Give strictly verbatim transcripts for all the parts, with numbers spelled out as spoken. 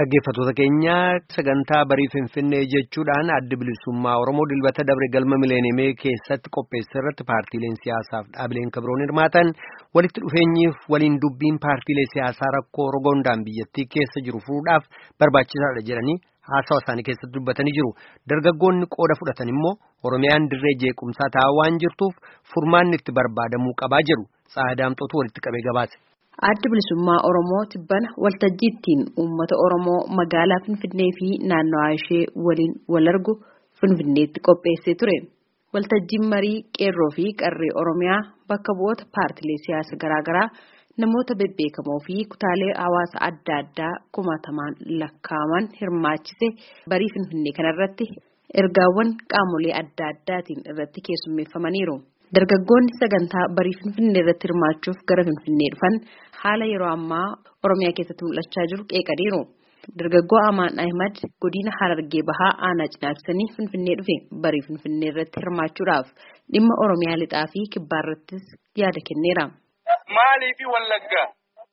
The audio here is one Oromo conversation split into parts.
Dhaggeeffattoota keenya sagantaa barii Finfinnee jechuudhaan adda bilisummaa Oromoo dilbata dabre galma mileeniyamee keessatti qopheesse irratti paartiileen siyaasaaf dhaabileen kabroon hirmaatan walitti dhufeenyiif waliin dubbiin paartiilee siyaasaa rakkoo rogoondaan biyyattii keessa jiru furuudhaaf barbaachisaadha jedhanii haasawa isaanii keessatti dubbatanii jiru. Dargaggoonni qooda fudhatan immoo Oromiyaan dirree jeequmsaa ta'aa waan jirtuuf furmaanni itti barbaadamuu qabaa jedhu. Saadaamxootu walitti qabee gabaase. Adda bilisummaa Oromoo tibbana waltajjiittiin uummata Oromoo magaalaa Finfinnee fi naannawaa ishee waliin wal argu Finfinneetti qopheessee ture. Waltajjiin marii qeerroo fi qarree Oromiyaa bakka bu'oota paartiilee siyaasa garaagaraa namoota bebbeekamoo fi kutaalee hawaasa adda addaa kumaatamaan lakkaa'aman hirmaachise barii Finfinnee kanarratti ergaawwan qaamolee adda addaatiin irratti keessummeeffamaniiru. Dargaggoonni sagantaa barii Finfinnee irratti hirmaachuuf gara Finfinnee dhufan haala yeroo ammaa Oromiyaa keessatti mul'achaa jiru qeeqaniiru. Dargaggoo Amaan Ahmad godina Harargee Bahaa aanaa Cinaaksanii Finfinnee dhufe barii Finfinnee irratti hirmaachuudhaaf dhimma Oromiyaa lixaa fi kibbaa irrattis yaada kenneera. Maalii fi Wallaggaa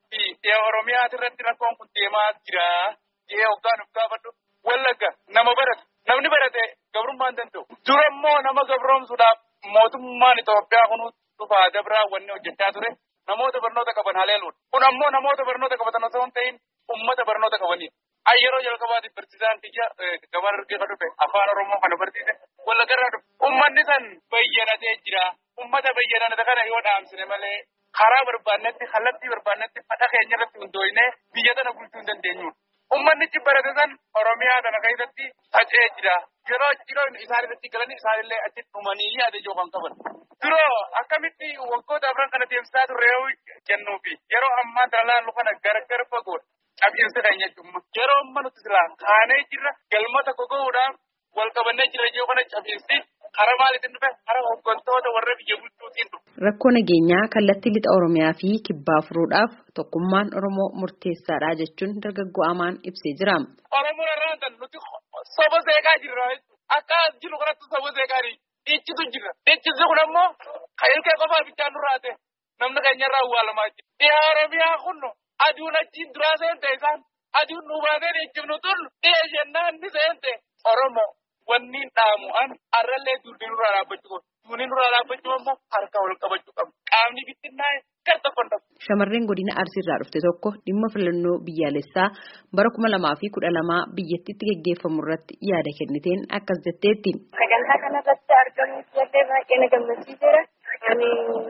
fi Oromiyaa irratti rakkoon kun deemaa jira. Jee hoggaan of gaafadhu Wallagga nama barate namni barate gabrummaan danda'u. Dura immoo nama gabroomsuudhaaf mootummaan Itoophiyaa kun dhufaa dabraa wanni hojjechaa ture namoota barnoota qaban haleeluudha. Kun ammoo namoota barnoota qabatan osoo hin ta'in uummata barnoota qabaniidha. Yeroo jalqabaatiif barsiisaan kiyya gabaar argee dhufe afaan Oromoo kana barsiise Wallaggarraa dhufe. Uummanni san bayyanatee jira. Uummata bayyanate kana yoo dhaamsine malee karaa barbaannetti kallattii barbaannetti fedha keenya irratti hundooyinee biyya tana bulchuu hin dandeenyudha. Uummannichi barate san Oromiyaa kana keessatti faca'ee jira. Yeroo yeroo isaan irratti galanii isaanillee achi dhumanii yaada ijoo kan qaban. Duroo akkamitti waggoota afran kana deemsisaa turre yoo jennuufi yeroo ammaa dalaalu kana gargar fagoodha. Cabbiinsa kan jechuun yeroo amma nuti silaa kaanee jirra galma tokko gahuudhaan wal qabannee jira ijoo kana cabbiinsi karaa maaliitiin dhufe karaa hooggantoota warra biyya bulchuutiin dhufe. Rakkoo nageenyaa kallattii lixa Oromiyaa fi kibbaa furuudhaaf tokkummaan Oromoo murteessaadha jechuun dargaggoo Amaan ibsee jira. Oromoo irraa nuti soba seeqaa jirra akka jiru kanatti soba seeqaanii dhiichitu jira. Dhiichisi kun ammoo ilkee qofaa bichaan nurraa ta'e namni keenyarraa awwaalamaa jira. Dhiyaa Oromiyaa kun aduun achiin duraa seente isaan aduun nu baatee dhiichifnu tun dhiya jennaan ni seente Oromoo wanni dhaamu an arrallee duudii nurraa dhaabbachuu qabu. Duudii nurraa dhaabbachuu ammoo harka wal qabachuu qabu. Qaamni bittinnaa'e garta qondamu. Shamarreen godina Arsiirraa dhufte tokko dhimma filannoo biyyaalessaa bara kuma lamaa fi kudha lamaa biyyattiitti geggeeffamu irratti yaada kenniteen akkas jetteetti. Sagantaa kanarratti argamuuf illee baay'ee na gammachiiseera. Ani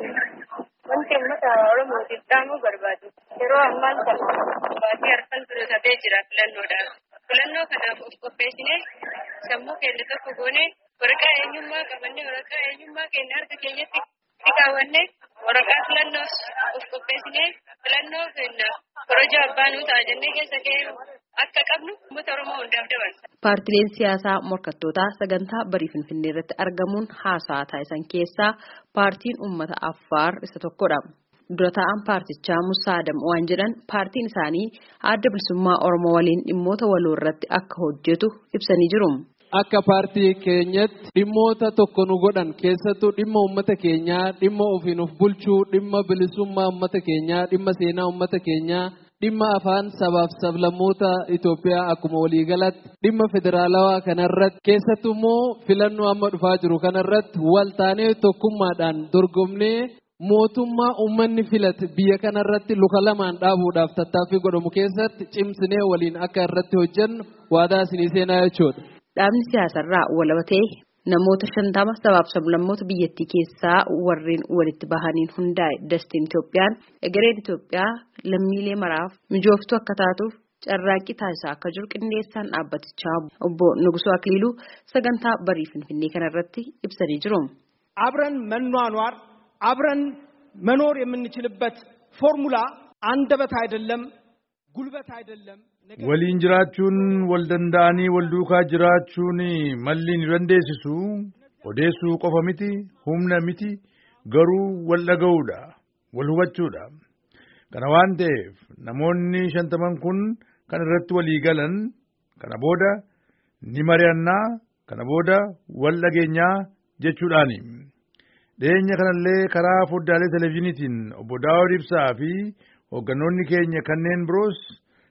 wanti uummata Oromootiif dhaamuu barbaadu. Yeroo ammaan kana baay'ee harkaan filatee jira filannoodhaaf. Filannoo kanaaf of qopheessinee sammuu keenya tokko goonee waraqaa eenyummaa qabannee waraqaa eenyummaa keenya harka keenyatti kaawwannee waraqaa filannoos of qopheessinee filannoo keenya korojoo abbaa nuu ta'a jennee keessa kee akka qabnu uummata Oromoo hundaaf dabarsa. Paartileen siyaasaa morkattootaa sagantaa barii Finfinnee irratti argamuun haasaa taasisan keessaa paartiin uummata Affaar isa tokkodha. Dura taa'an paartichaa Musaa Adam waan jedhan paartiin isaanii adda bilisummaa Oromoo waliin dhimmoota waloo irratti akka hojjetu ibsanii jiru. Akka paartii keenyatti dhimmoota tokko nu godhan keessattuu dhimma uummata keenyaa, dhimma ofiin of bulchuu, dhimma bilisummaa uummata keenyaa, dhimma seenaa uummata keenyaa, dhimma afaan sabaaf sablammoota Itoophiyaa akkuma waliigalatti dhimma federaalawaa kanarratti keessattuu immoo filannoo amma dhufaa jiru kanarratti wal taanee tokkummaadhaan dorgomnee mootummaa uummanni filate biyya kanarratti luka lamaan dhaabuudhaaf tattaaffii godhamu keessatti cimsinee waliin akka irratti hojjennu waadaa isinii seenaa jechuudha. Dhaabni siyaasarraa walabatee namoota shantama sabaaf sablammoota biyyattii keessaa warreen walitti bahaniin hundaa'e dastiin Itoophiyaan egereen Itoophiyaa lammiilee maraaf mijooftuu akka taatuuf carraaqqii taasisaa akka jiru qindeessaan dhaabbatichaa obbo Nugusoo Akiliiluu sagantaa barii Finfinnee kanarratti ibsanii jiru. አብረን መኗኗር አብረን መኖር የምንችልበት ፎርሙላ አንደበት አይደለም ጉልበት አይደለም waliin jiraachuun wal danda'anii wal duukaa jiraachuun malli ni dandeessisu odeessuu qofa miti humna miti garuu wal dhaga'uudha wal hubachuudha kana waan ta'eef namoonni shantaman kun kan irratti walii galan kana booda ni mari'annaa kana booda wal dhageenyaa jechuudhaani dhiyeenya kanallee karaa foddaalee televezyiiniitiin obbo Daawud Ibsaa fi hogganoonni keenya kanneen biroos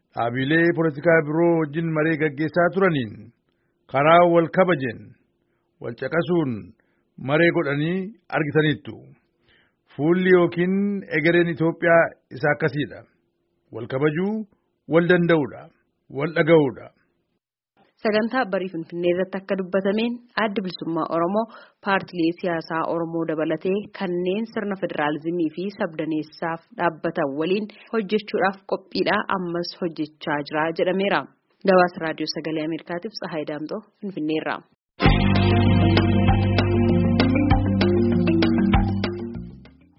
Dhaabilee poolitikaa biroo wajjin maree gaggeessaa turaniin karaa wal kabajeen wal caqasuun maree godhanii argitaniittu. Fuulli yookiin egereen Itoophiyaa isa akkasiidha. Wal kabajuu, wal danda'uudha, wal dhaga'uudha. Sagantaa barii Finfinnee irratti akka dubbatameen addi bilisummaa Oromoo paartilee siyaasaa Oromoo dabalatee kanneen sirna federaalizimii fi sabdaneessaaf dhaabbatan waliin hojjechuudhaaf qophiidha ammas hojjechaa jira jedhameera. Gabaasa raadiyoo sagalee Ameerikaatiif Tsahaay Daamxoo Finfinneerraa.